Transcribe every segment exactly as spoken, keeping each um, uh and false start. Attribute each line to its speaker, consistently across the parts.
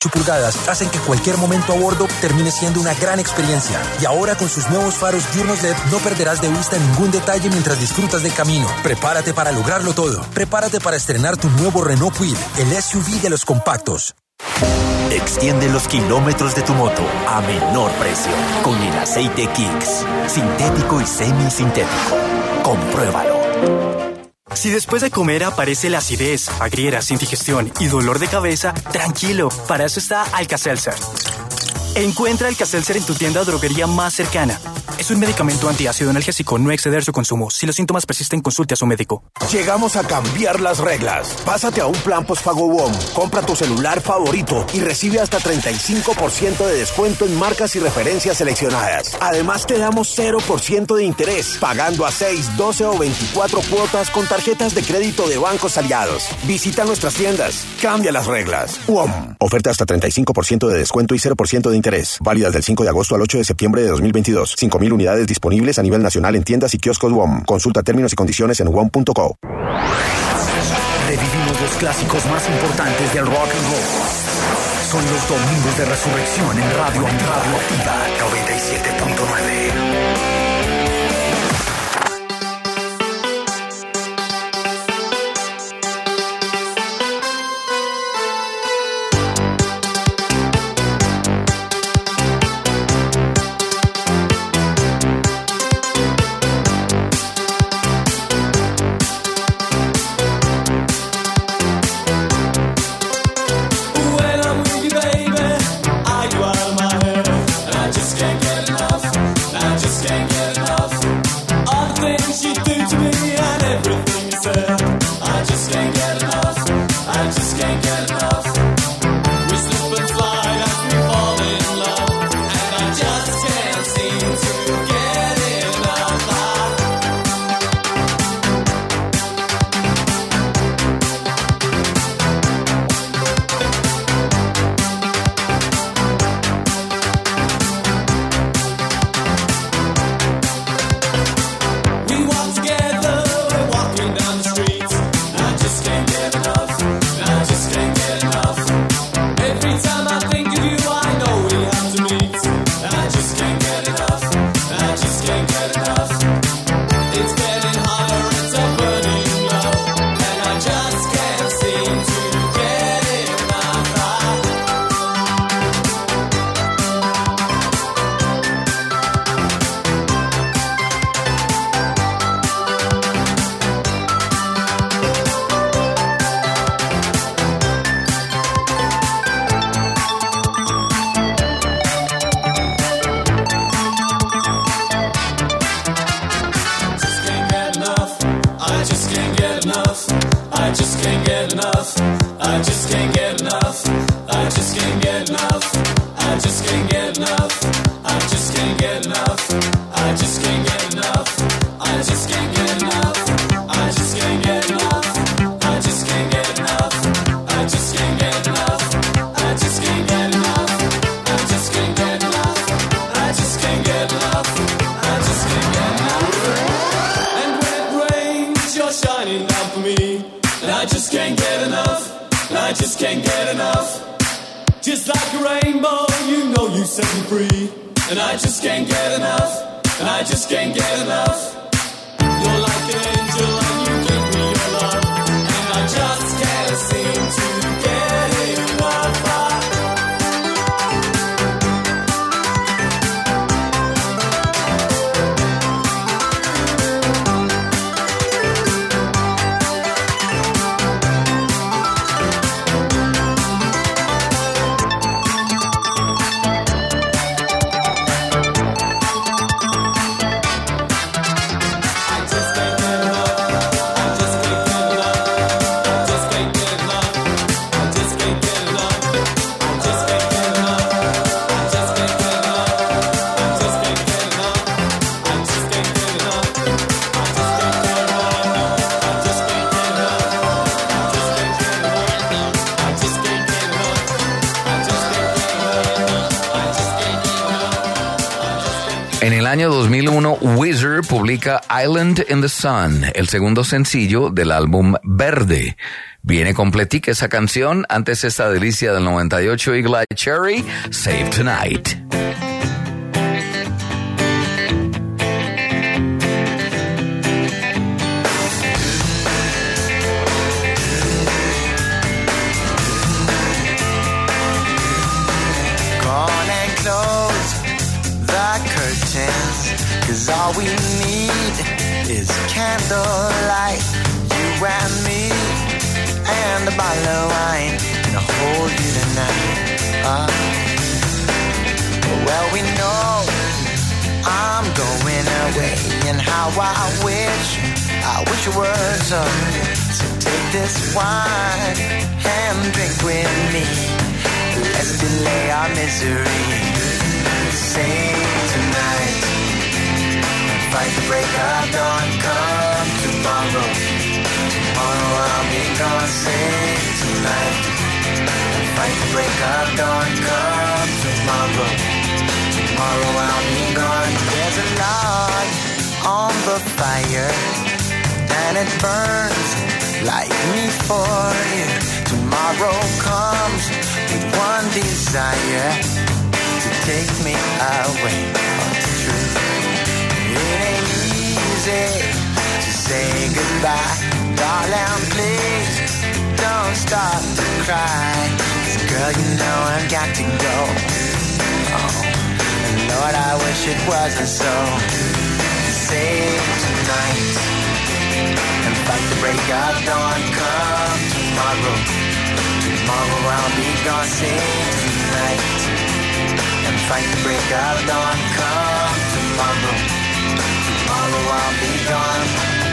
Speaker 1: ocho pulgadas hacen que cualquier momento a bordo termine siendo una gran experiencia. Y ahora con sus nuevos faros diurnos L E D no perderás de vista ningún detalle mientras disfrutas del camino. Prepárate para lograrlo todo. Prepárate para estrenar tu nuevo Renault Kwid, el S U V de los compactos.
Speaker 2: Extiende los kilómetros de tu moto a menor precio con el aceite Kicks, sintético y semisintético. Compruébalo.
Speaker 3: Si después de comer aparece la acidez, agrieras, indigestión y dolor de cabeza, tranquilo, para eso está Alka-Seltzer. Encuentra Alka-Seltzer en tu tienda o droguería más cercana. Es un medicamento antiácido analgésico, no exceder su consumo. Si los síntomas persisten, consulte a su médico.
Speaker 4: Llegamos a cambiar las reglas. Pásate a un plan postpago W O M. Compra tu celular favorito y recibe hasta treinta y cinco por ciento de descuento en marcas y referencias seleccionadas. Además, te damos cero por ciento de interés, pagando a seis, doce o veinticuatro cuotas con tarjetas de crédito de bancos aliados. Visita nuestras tiendas. Cambia las reglas. W O M. Oferta hasta treinta y cinco por ciento de descuento y cero por ciento de interés. Válidas del cinco de agosto al ocho de septiembre de dos mil veintidós. cinco mil unidades disponibles a nivel nacional en tiendas y kioscos W O M. Consulta términos y condiciones en W O M punto co.
Speaker 5: Revivimos los clásicos más importantes del rock and roll. Son los domingos de resurrección en Radio, en Radio Activa noventa y siete punto nueve.
Speaker 6: En el año dos mil uno, Weezer publica Island in the Sun, el segundo sencillo del álbum Verde. Viene completica esa canción. Antes esta delicia del noventa y ocho, Eagle Eye Cherry, Save Tonight.
Speaker 7: Cause all we need is candlelight, you and me, and a bottle of wine, and I'll hold you tonight. Uh, well, we know I'm going away, and how I wish, I wish it were so. So take this wine and drink with me. Let's delay our misery. Save tonight. Fight the break of dawn, come tomorrow. Tomorrow I'll be gone, save tonight. Fight the break of dawn, come tomorrow. Tomorrow I'll be gone. There's a log on the fire, and it burns like me for you. Tomorrow comes with one desire, to take me away from the truth. It ain't easy to say goodbye, darling, please don't stop to cry. 'Cause girl, you know I've got to go. Oh, and Lord, I wish it wasn't so. Save tonight and fight the break of dawn, come tomorrow. Tomorrow I'll be gone, save tonight and fight the break of dawn, come tomorrow. Tomorrow I'll be gone.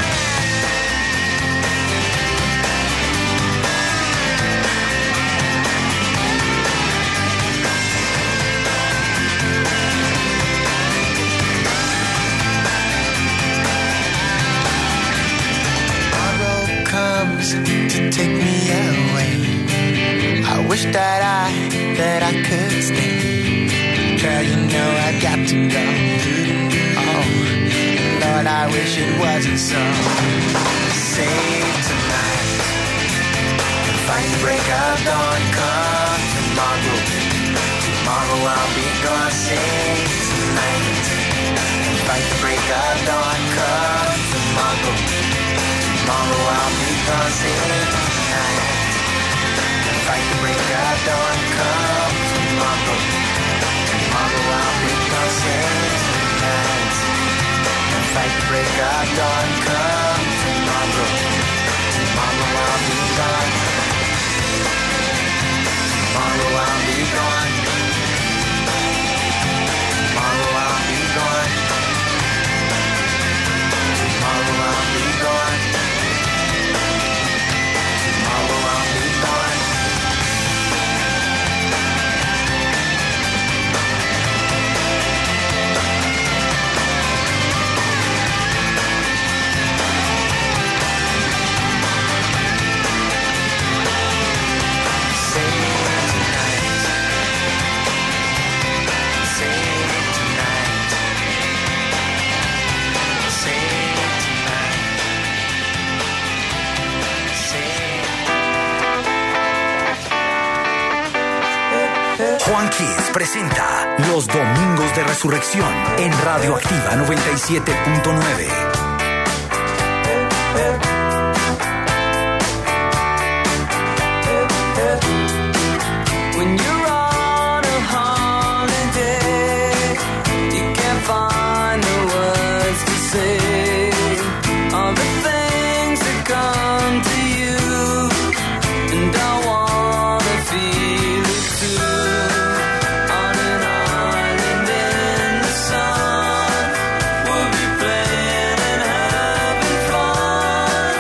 Speaker 7: Tomorrow comes to take me away. I wish that I, that I could stay. Girl, you know I got to go. Oh, Lord, I wish it wasn't so. Save tonight and fight the break of dawn, come tomorrow. Tomorrow I'll be gone, save tonight and fight the break of dawn, come tomorrow. Tomorrow I'll be gone, save tonight and fight the break of dawn, come tomorrow. Tomorrow I'll be gone, save tonight. Fight the break of dawn, come tomorrow. Tomorrow I'll be gone. Tomorrow I'll be gone. Tomorrow I'll be gone. Tomorrow I'll be gone. Tomorrow I'll be gone.
Speaker 5: Juan Kiss presenta Los Domingos de Resurrección en Radioactiva noventa y siete punto nueve.
Speaker 7: We'll be playing and having fun.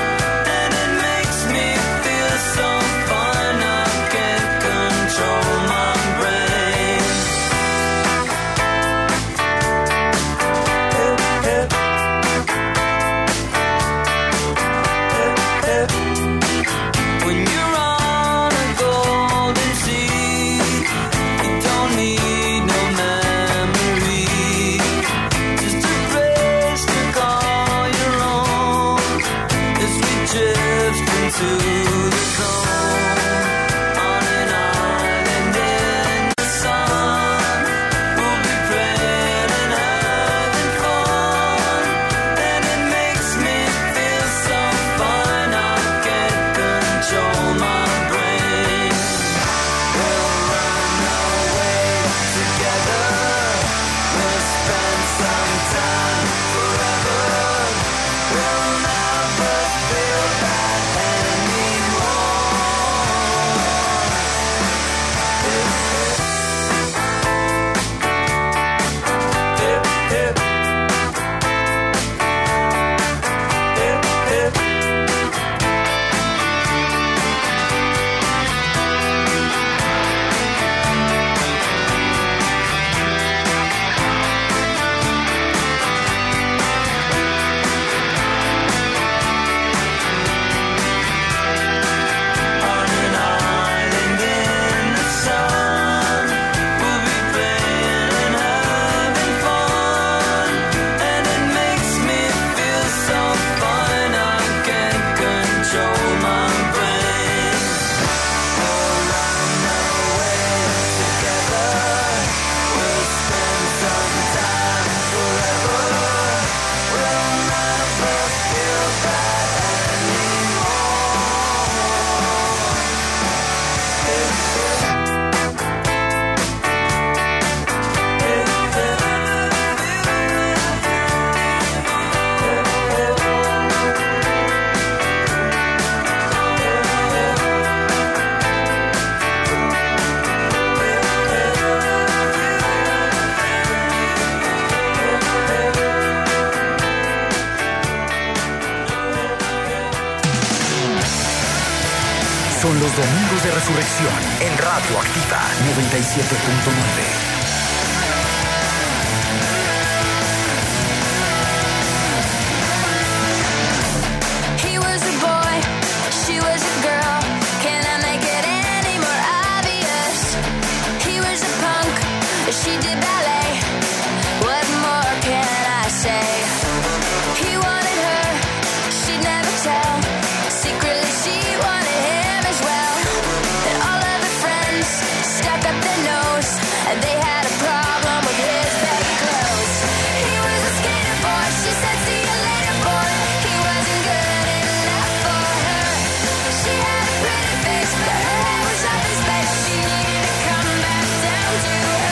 Speaker 5: Domingos de Resurrección en Radio Activa noventa y siete punto nueve.
Speaker 8: She did ballet. What more can I say? He wanted her, she'd never tell. Secretly she wanted him as well. And all of her friends stuck up their nose, and they had a problem with his baggy clothes. He was a skater boy, she said see you later boy. He wasn't good enough for her. She had a pretty face, but her head was up in space. She needed to come back down to her.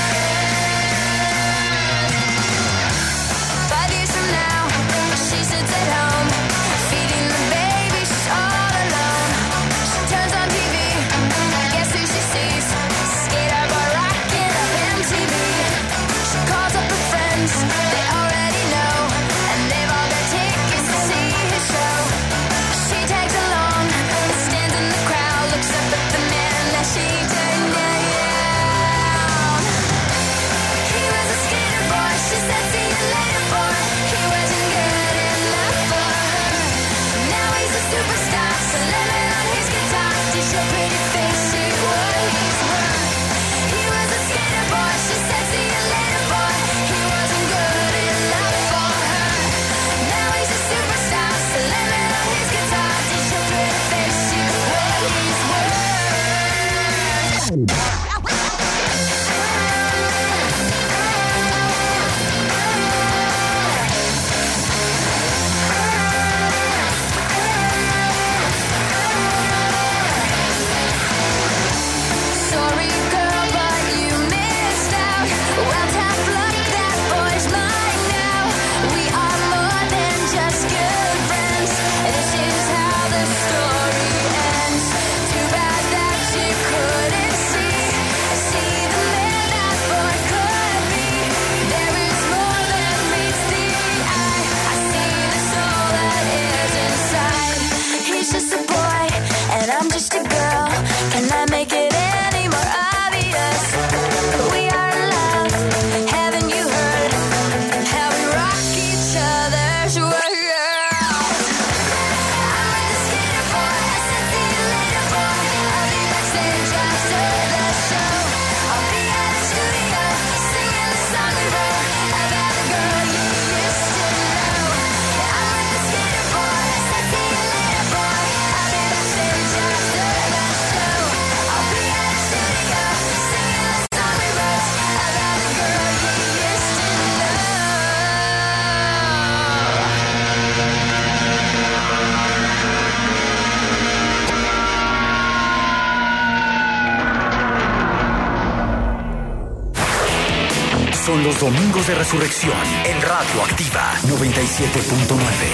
Speaker 5: Son los Domingos de Resurrección en Radio Activa noventa y siete punto nueve.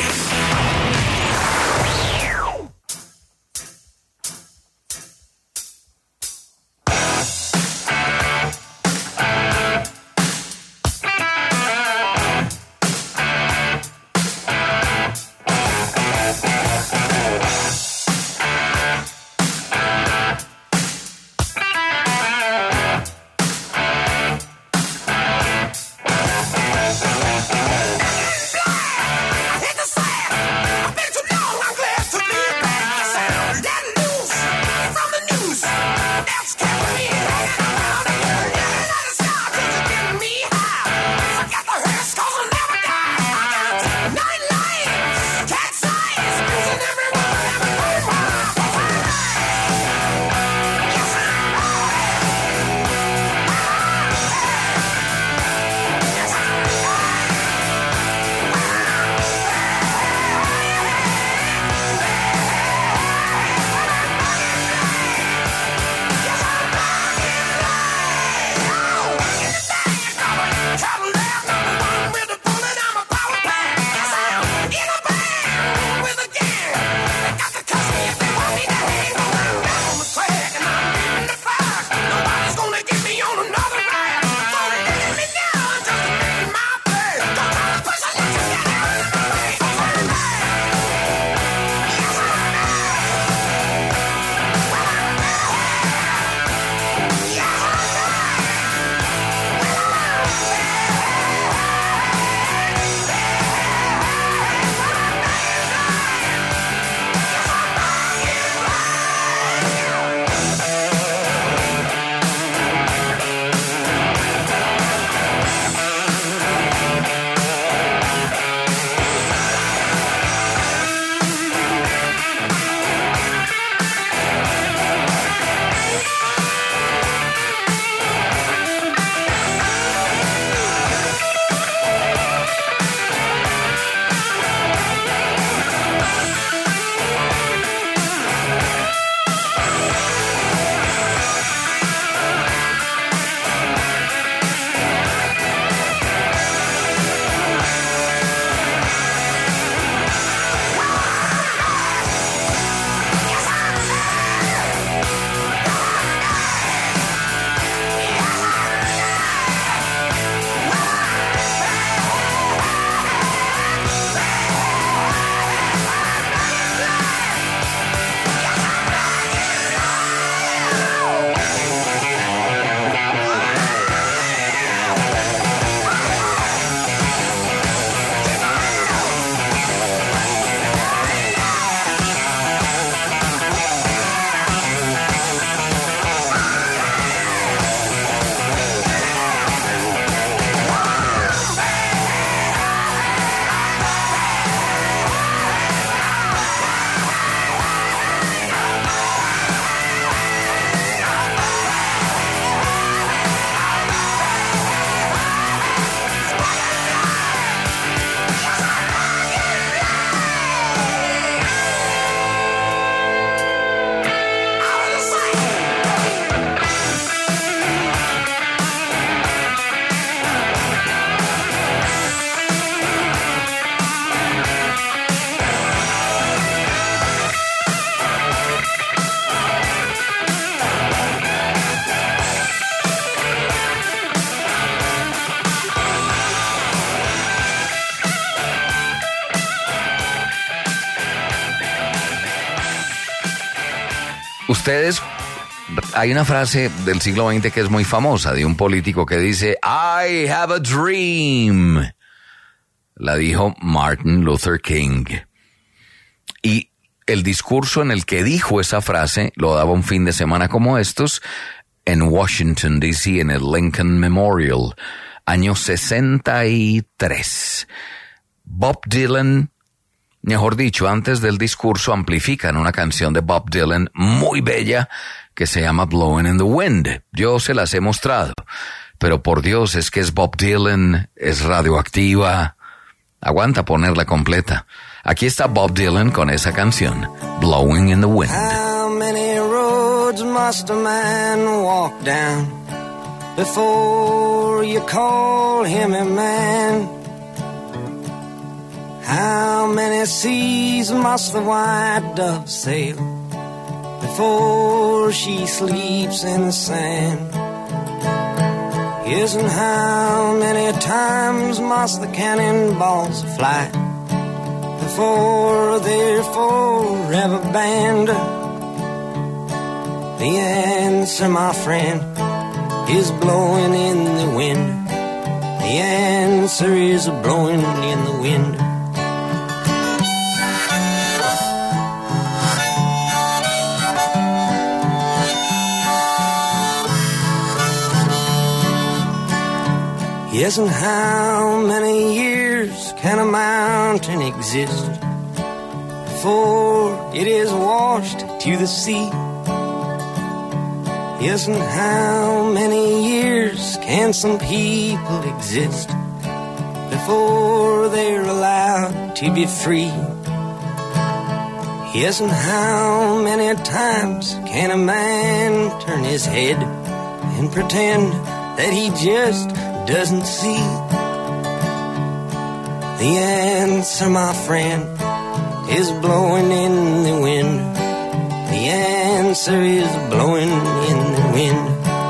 Speaker 9: I hit the sand. I've been
Speaker 6: Ustedes, hay una frase del siglo veinte que es muy famosa, de un político que dice, I have a dream. La dijo Martin Luther King. Y el discurso en el que dijo esa frase lo daba un fin de semana como estos en Washington, D C, en el Lincoln Memorial, año sesenta y tres. Bob Dylan, mejor dicho, antes del discurso amplifican una canción de Bob Dylan muy bella que se llama Blowing in the Wind. Yo se las he mostrado, pero por Dios, es que es Bob Dylan, es radioactiva. Aguanta ponerla completa. Aquí está Bob Dylan con esa canción, Blowing in the Wind.
Speaker 9: How many roads must a man walk down before you call him a man? How many seas must the white dove sail before she sleeps in the sand? Yes, and how many times must the cannonballs fly before they're forever banned? The answer, my friend, is blowing in the wind. The answer is blowing in the wind. Yes, and how many years can a mountain exist before it is washed to the sea? Yes, and how many years can some people exist before they're allowed to be free? Yes, and how many times can a man turn his head and pretend that he just doesn't see? The answer, my friend, is blowing in the wind. The answer is blowing in the wind.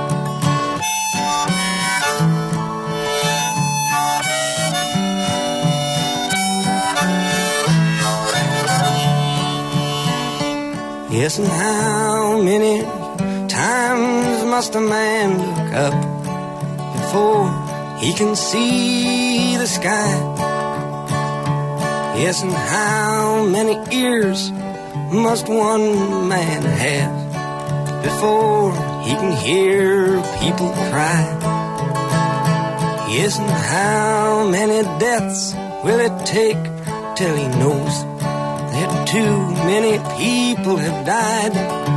Speaker 9: Yes, and how many times must a man look up before he can see the sky? Yes, and how many ears must one man have before he can hear people cry? Yes, and how many deaths will it take till he knows that too many people have died?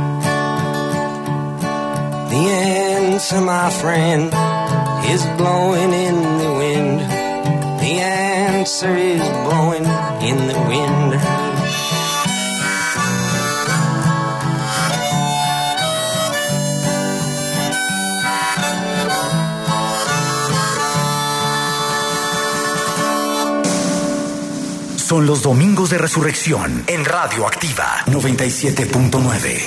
Speaker 9: The answer, my friend, is blowing in the wind. The answer is blowing in the wind.
Speaker 5: Son los domingos de resurrección en Radio Activa noventa y siete punto nueve.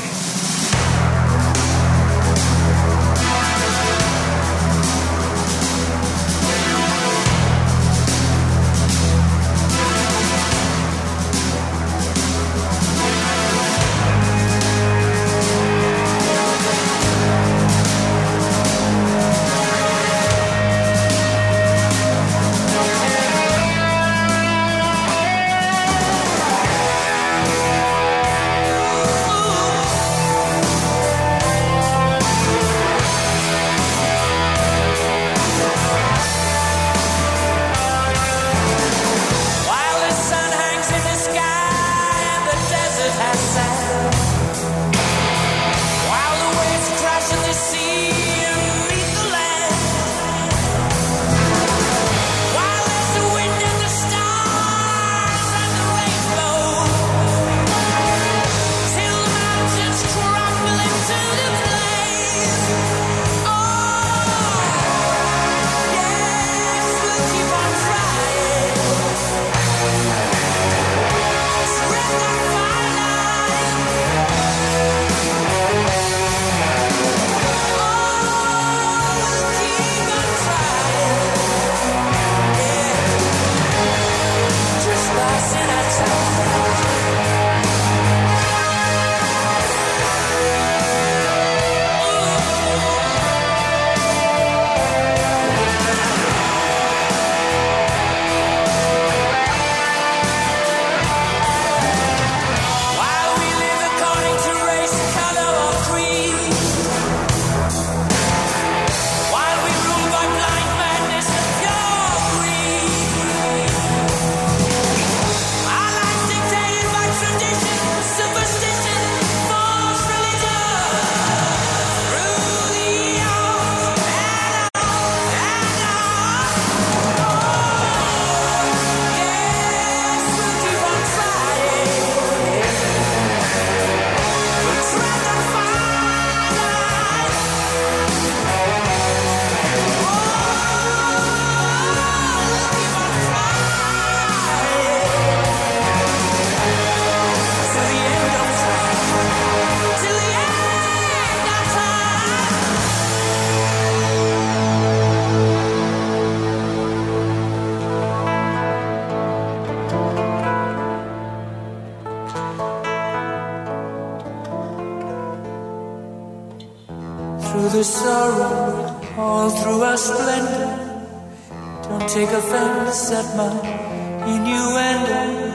Speaker 10: the sorrow all through our splendor. Don't take offense at my innuendo.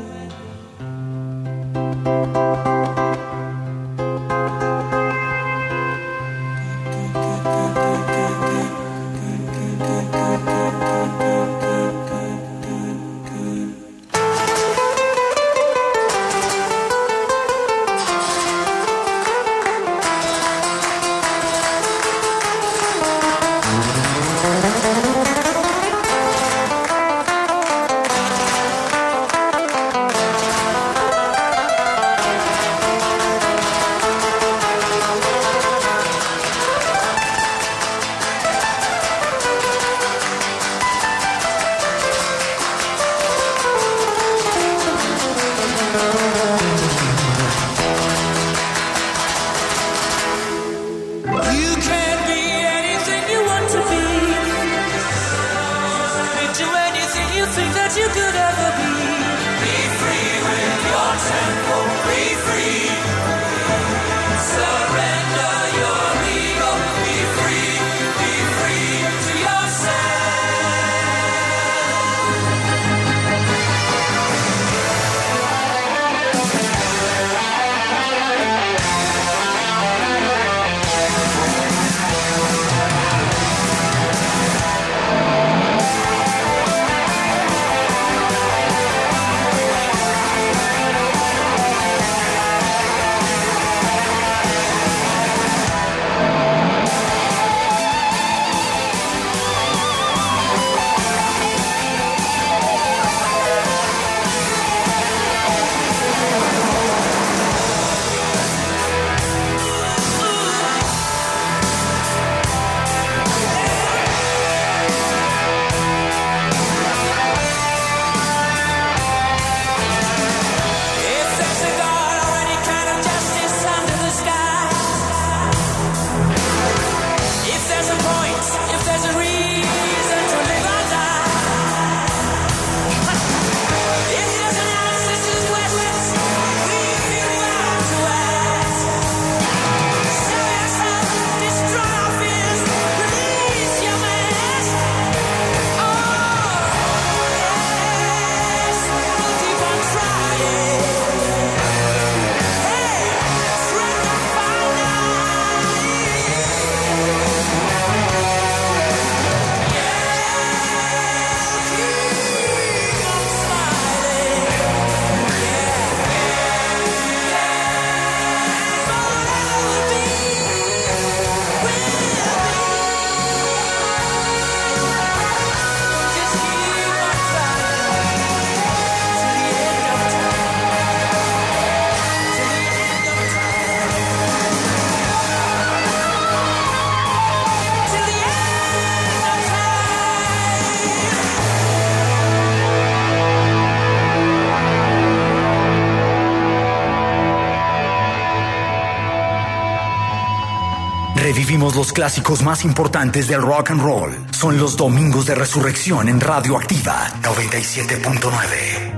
Speaker 5: Revivimos los clásicos más importantes del rock and roll. Son los Domingos de Resurrección en Radioactiva noventa y siete punto nueve.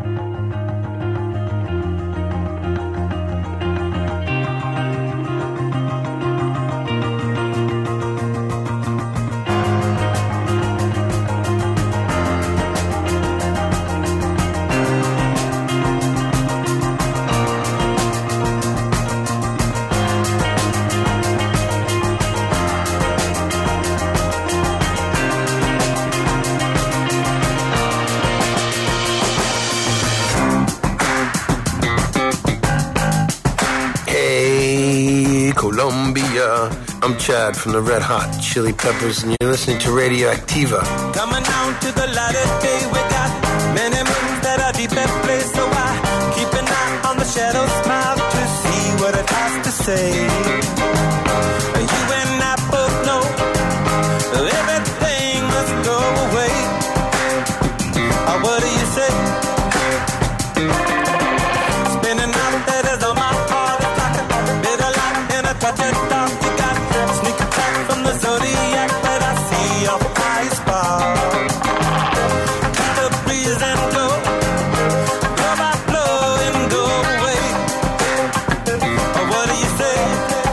Speaker 11: I'm Chad from the Red Hot Chili Peppers, and you're listening to Radioactiva.
Speaker 12: Coming out to the light of day, we got many moons that are deep at play, so I keep an eye on the shadow smile to see what it has to say. You and I both know everything must go away. Oh, what do you say? Spinning out letters on my heart, it's like a bitter light in a touch of dark. From the zodiac that I see off high spot. Keep the breeze and go, blow by blow and go away. Oh, what do you say?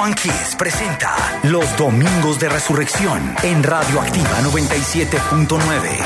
Speaker 5: One Kiss presenta Los Domingos de Resurrección en Radioactiva noventa y siete punto nueve.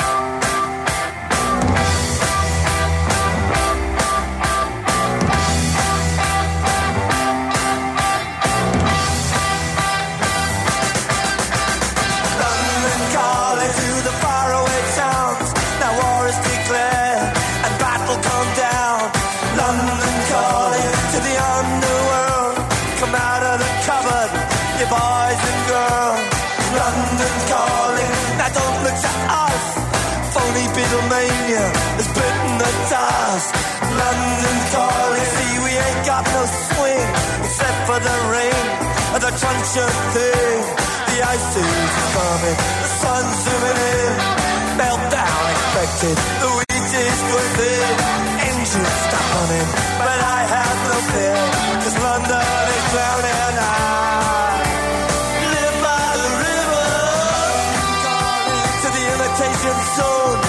Speaker 10: Beatlemania has bitten the dust. London calling, see we ain't got no swing except for the rain and the crunch of thing. The ice age is coming, the sun's zooming in. Meltdown expected, the wheat is going thin. Engines stop running, but I have no fear, 'cause London is drowning. I live by the river, to the imitation zone.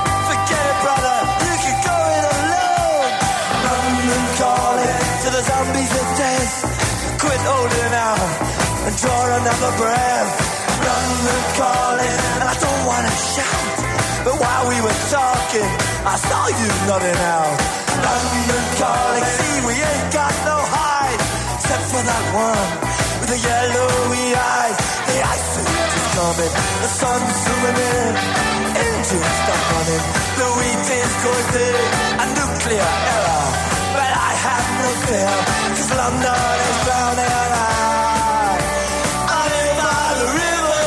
Speaker 10: To the zombies of death, quit holding out and draw another breath. London calling, and I don't want to shout, but while we were talking, I saw you nodding out. London calling, see we ain't got no hide, except for that one with the yellowy eyes. The ice age is coming, the sun's zooming in, engines stop running, the wheat is going thick, a nuclear error. But I have no fear, 'cause London is drowning. I, I live by the river.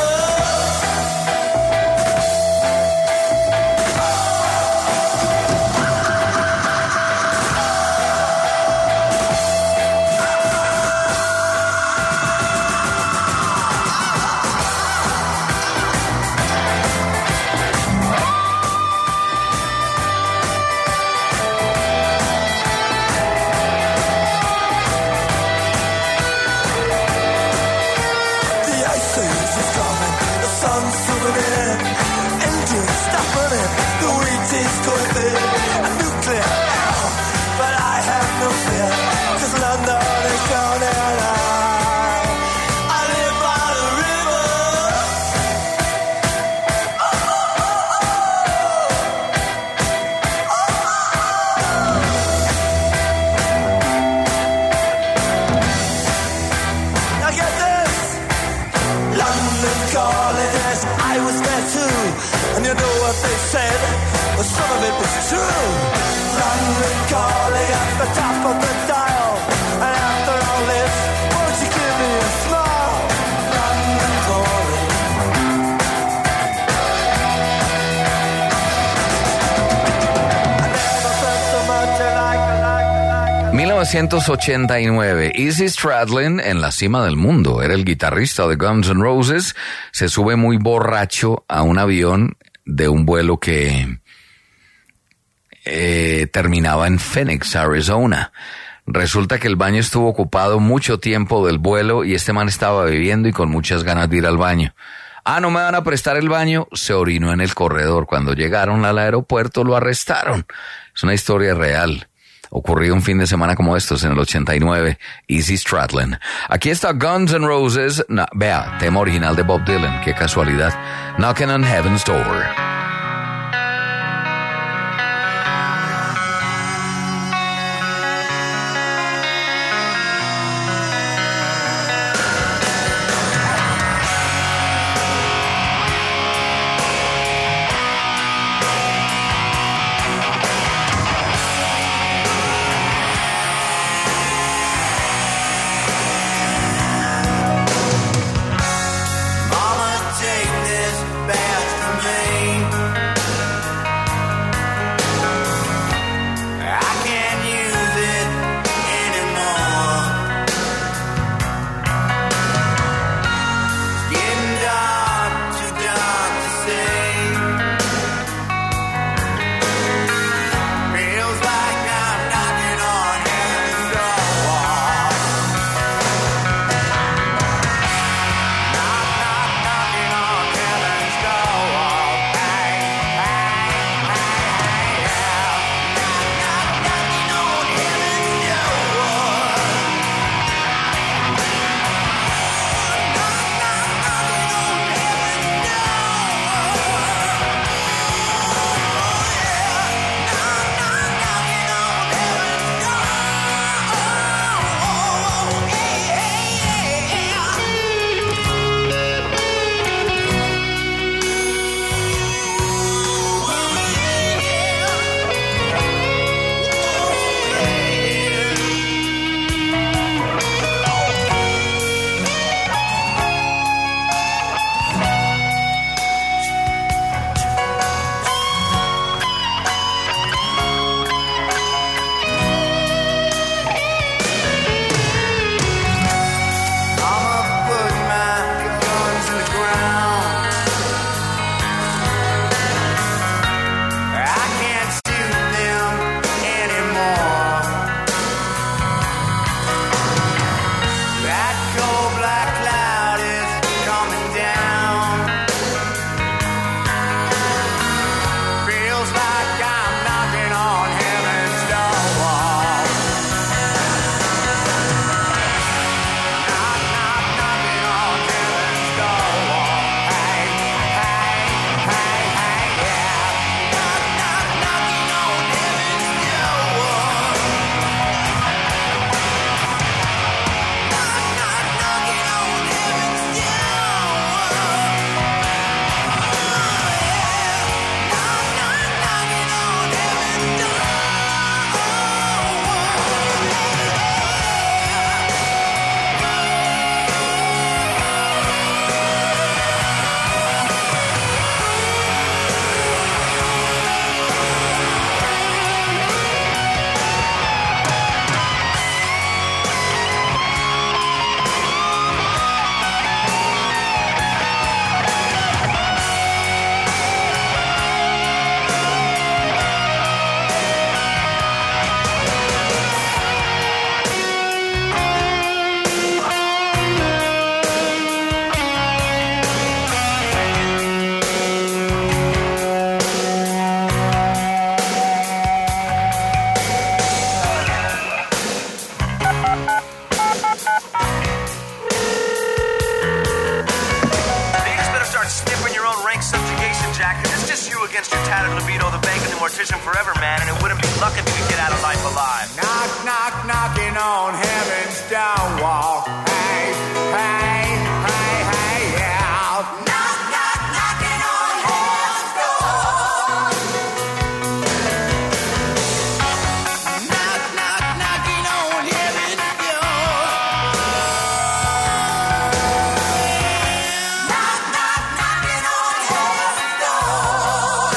Speaker 6: mil novecientos ochenta y nueve, Izzy Stradlin, en la cima del mundo, era el guitarrista de Guns N' Roses, se sube muy borracho a un avión de un vuelo que eh, terminaba en Phoenix, Arizona. Resulta que el baño estuvo ocupado mucho tiempo del vuelo y este man estaba bebiendo y con muchas ganas de ir al baño. Ah, ¿no me van a prestar el baño? Se orinó en el corredor. Cuando llegaron al aeropuerto lo arrestaron. Es una historia real. Ocurrió un fin de semana como estos en el ochenta y nueve. Izzy Stradlin. Aquí está Guns N' Roses. No, vea, tema original de Bob Dylan. Qué casualidad. Knocking on Heaven's Door.
Speaker 10: Mama, take this bath from me.
Speaker 13: decision forever, man, and it wouldn't be luck if you could get out of life alive.
Speaker 14: Knock, knock, knocking on heaven's stone wall. Hey, hey, hey, hey, yeah. Knock, knock, knocking on heaven's door. Knock, knock, knocking on heaven's door. Knock, knock, knocking on heaven's door.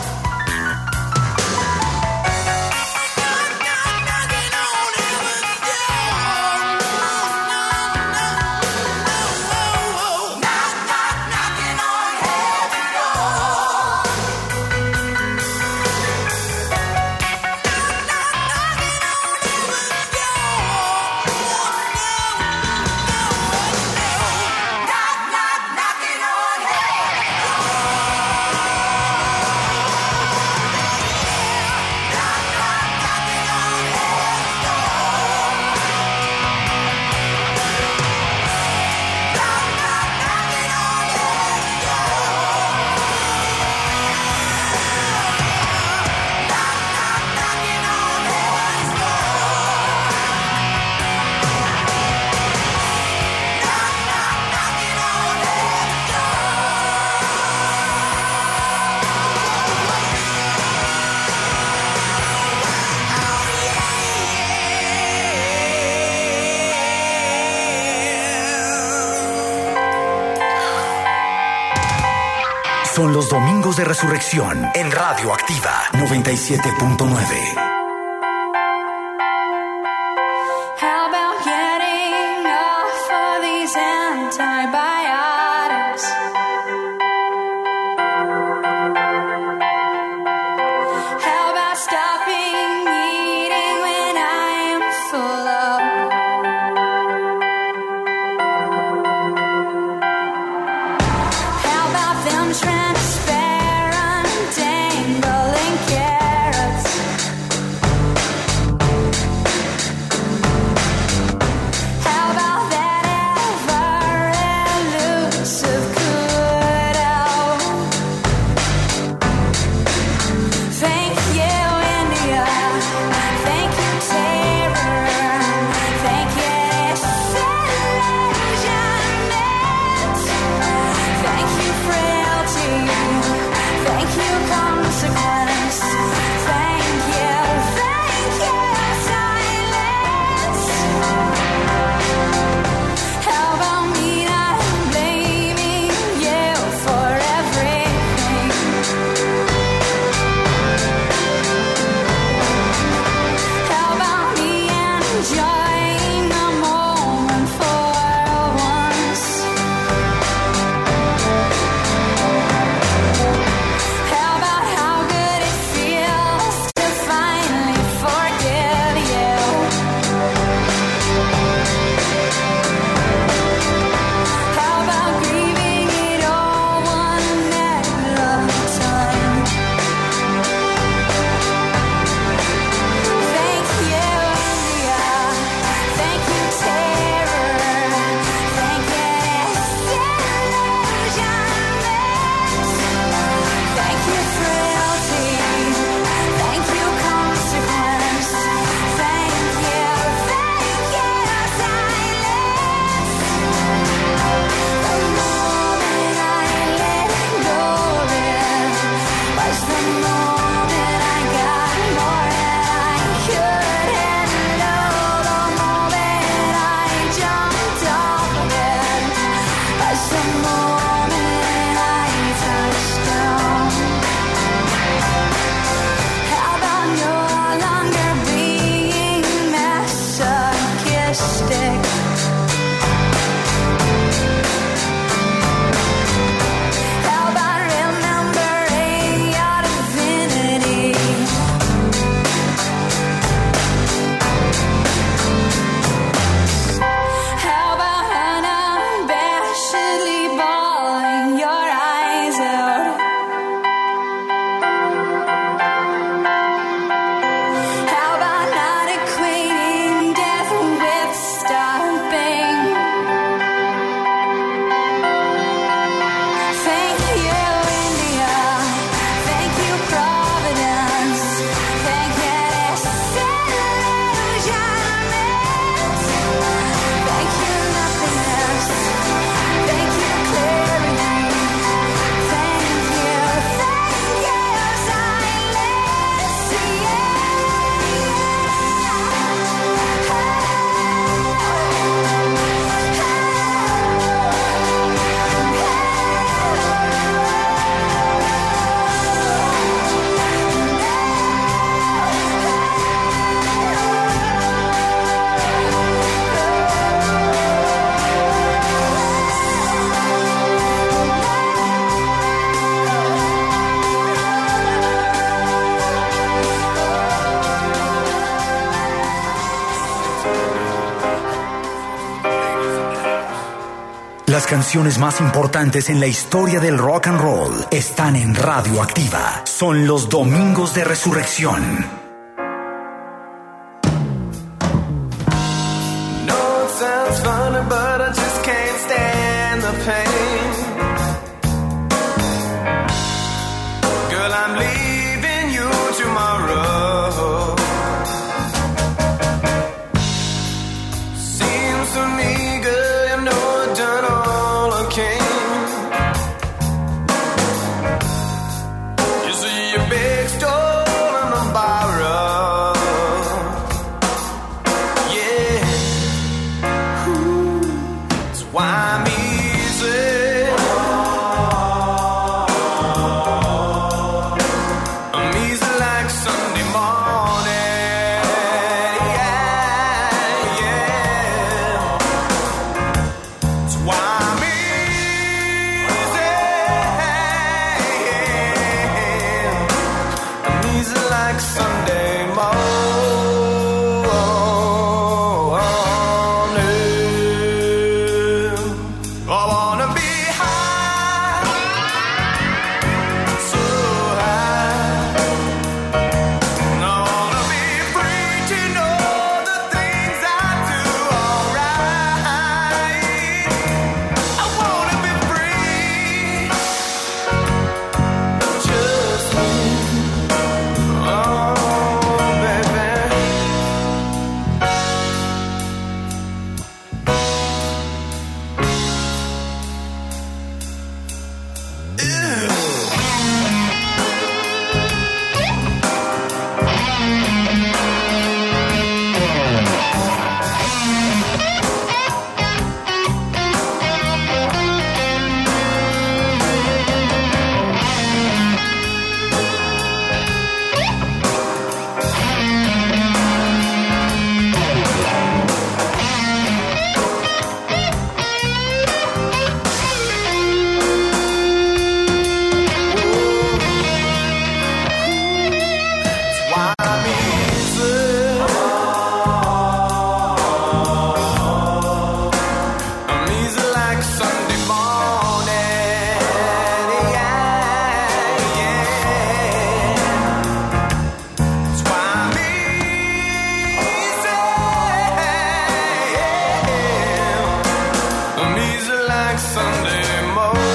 Speaker 5: Son los domingos de resurrección en Radio Activa noventa y siete punto nueve.
Speaker 8: How about getting off of these antibiotics? How about stopping eating when I am full of? How about them transparent dangling carrots?
Speaker 5: Las canciones más importantes en la historia del rock and roll están en Radioactiva. Son los Domingos de Resurrección.
Speaker 10: No, it sounds funny, but I just can't stand the pain. Girl, I'm leaving you tomorrow. Seems to me, girl, you know I've done all I can. You see your big stole on the borrow. Yeah. Ooh, that's why I'm easy. I'm easy like Sunday morning. Yeah, yeah. That's why I'm easy. I'm easy like Sunday morning. I wanna be high, so high. And I wanna be free to know the things I do alright. I wanna be free, just me. Oh, baby. Why I'm easy. I'm easy like Sunday morning. Yeah, yeah. That's why I'm easy. I'm easy like Sunday morning.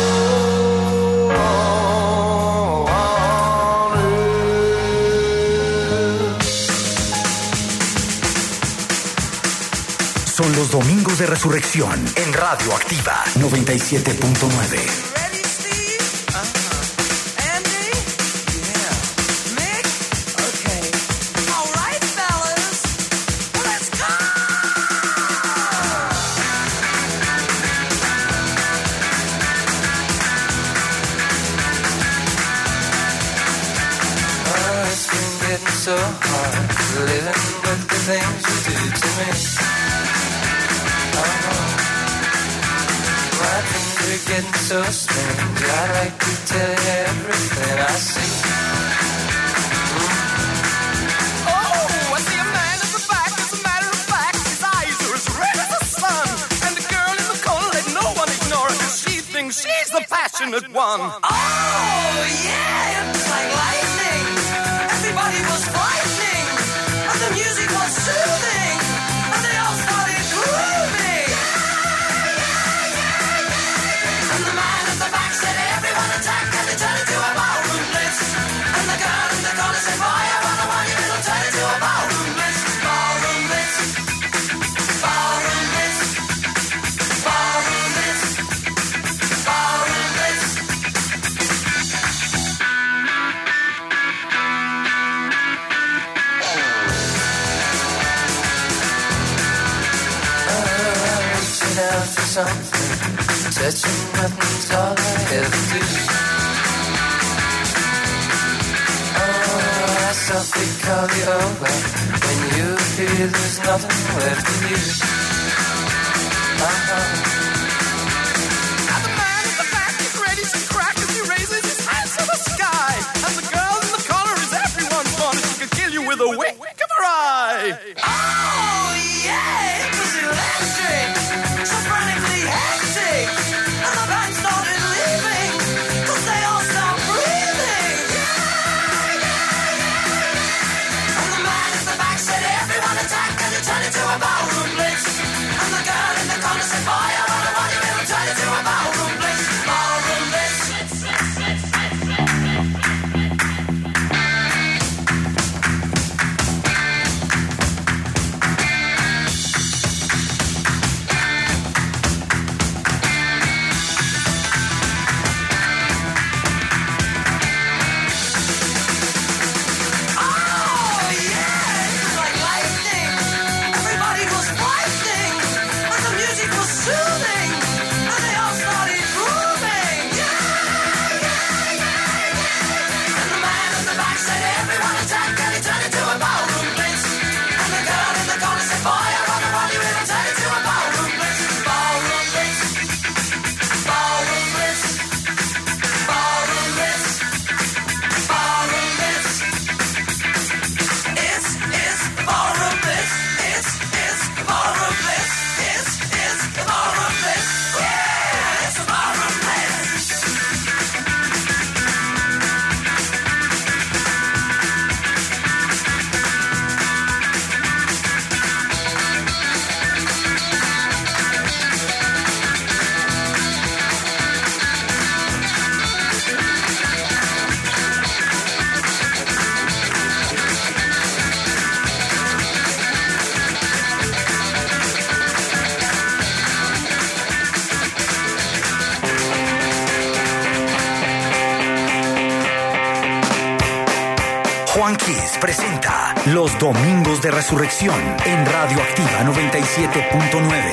Speaker 5: Son los Domingos de Resurrección en Radioactiva noventa y siete punto nueve.
Speaker 10: Ready, Steve? Uh-huh. Andy? Yeah. Mick? Okay. All right, fellas. Let's go!
Speaker 7: Oh, it's been getting so hard living with the things you do to me. Oh, my things are getting so strange. I'd like to tell you everything I see.
Speaker 10: Oh, I see a man at the back. As a matter of fact, his eyes are as red as the sun. And the girl in the corner, let no one ignore her, 'cause she thinks she's the passionate one. Oh, yeah, it's like lightning. Everybody was frightening, and the music was soothing, and they all started grooving. And the man at the back said, everyone attack, and they turned into a ballroom blitz. And the girl in the corner said, boy, I wanna want you, it'll turn into a ballroom blitz. Ballroom blitz. Ballroom blitz. Ballroom blitz. Ballroom blitz.
Speaker 7: Reaching out for something, touching nothing's all I ever do. Oh, I softly call you over when you feel there's nothing left of you. Uh-huh.
Speaker 10: Now the man in the back is ready to crack as he raises his hands to the sky. And the girl in the corner is everyone's fun. She could kill you with a wink of her eye. Oh, yeah, it was electric. So frantically hectic.
Speaker 5: Kiss presenta Los Domingos de Resurrección en Radioactiva noventa y siete punto nueve.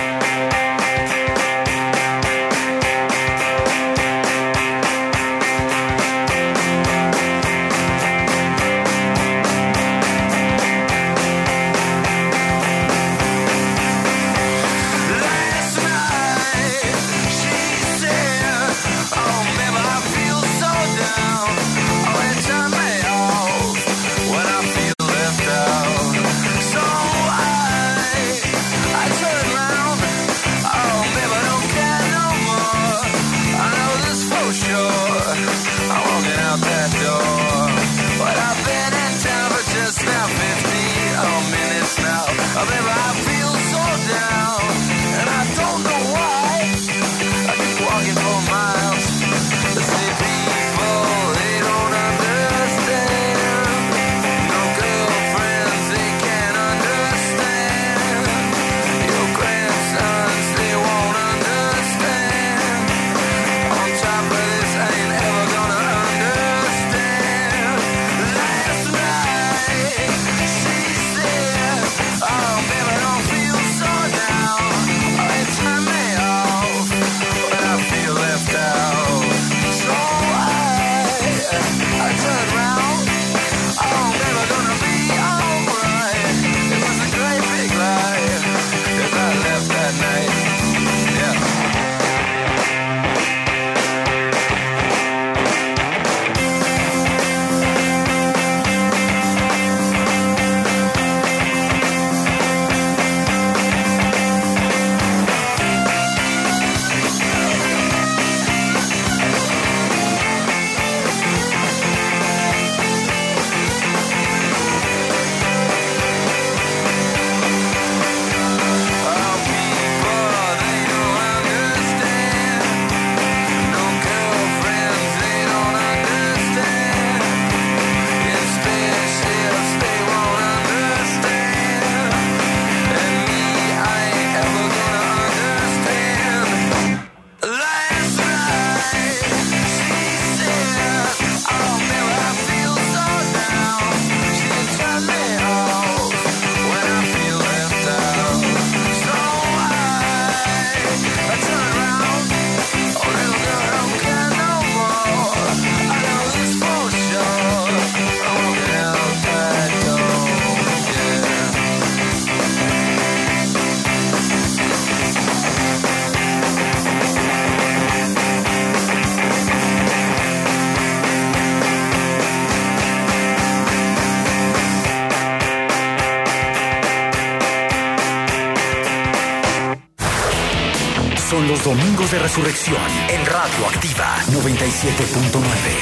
Speaker 5: Son los Domingos de Resurrección en Radioactiva noventa y siete punto nueve.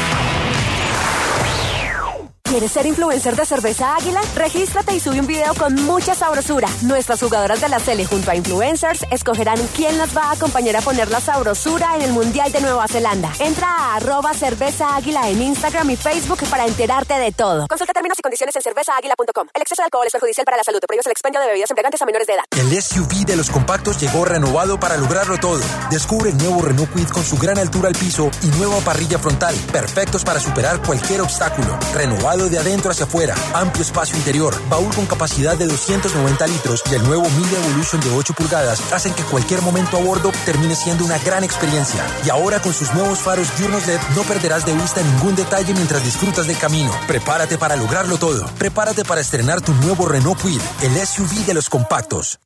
Speaker 15: ¿Quieres ser influencer de Cerveza Águila? Regístrate y sube un video con mucha sabrosura. Nuestras jugadoras de la Sele junto a influencers escogerán quién las va a acompañar a poner la sabrosura en el Mundial de Nueva Zelanda. Entra a arroba Cerveza Águila en Instagram y Facebook para enterarte de todo. Consulta términos y condiciones en cerveza águila punto com. El exceso de alcohol es perjudicial para la salud. Prohíbe el expendio de bebidas embriagantes a menores de edad.
Speaker 1: El S U V de los compactos llegó renovado para lograrlo todo. Descubre el nuevo Renault Kwid con su gran altura al piso y nueva parrilla frontal, perfectos para superar cualquier obstáculo. Renovado de adentro hacia afuera, amplio espacio interior, baúl con capacidad de doscientos noventa litros y el nuevo Mille Evolution de ocho pulgadas hacen que cualquier momento a bordo termine siendo una gran experiencia. Y ahora con sus nuevos faros diurnos L E D no perderás de vista ningún detalle mientras disfrutas del camino. Prepárate para lograrlo todo. Prepárate para estrenar tu nuevo Renault Kwid, el S U V de los compactos.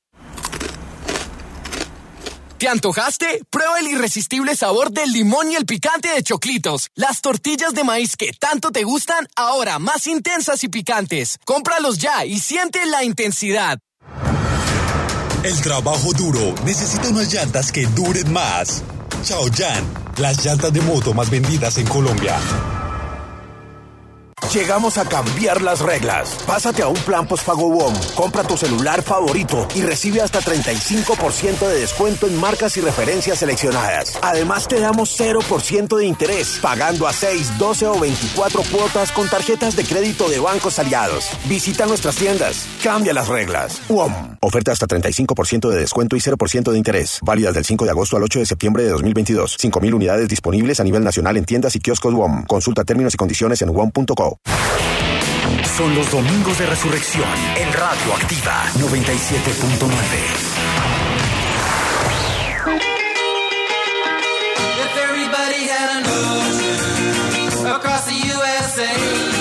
Speaker 16: ¿Te antojaste? Prueba el irresistible sabor del limón y el picante de Choclitos. Las tortillas de maíz que tanto te gustan, ahora más intensas y picantes. Cómpralos ya y siente la intensidad.
Speaker 17: El trabajo duro necesita unas llantas que duren más. Chaoyan, las llantas de moto más vendidas en Colombia.
Speaker 4: Llegamos a cambiar las reglas. Pásate a un plan postpago WOM, compra tu celular favorito y recibe hasta treinta y cinco por ciento de descuento en marcas y referencias seleccionadas. Además te damos cero por ciento de interés, pagando a seis, doce o veinticuatro cuotas con tarjetas de crédito de bancos aliados. Visita nuestras tiendas. Cambia las reglas. WOM.
Speaker 18: Oferta hasta treinta y cinco por ciento de descuento y cero por ciento de interés. Válida del cinco de agosto al ocho de septiembre de dos mil veintidós. cinco mil unidades disponibles a nivel nacional en tiendas y kioscos WOM. Consulta términos y condiciones en W O M punto co.
Speaker 5: Son los Domingos de Resurrección en Radio Activa noventa y siete punto nueve.
Speaker 10: If everybody had an ocean across the U S A,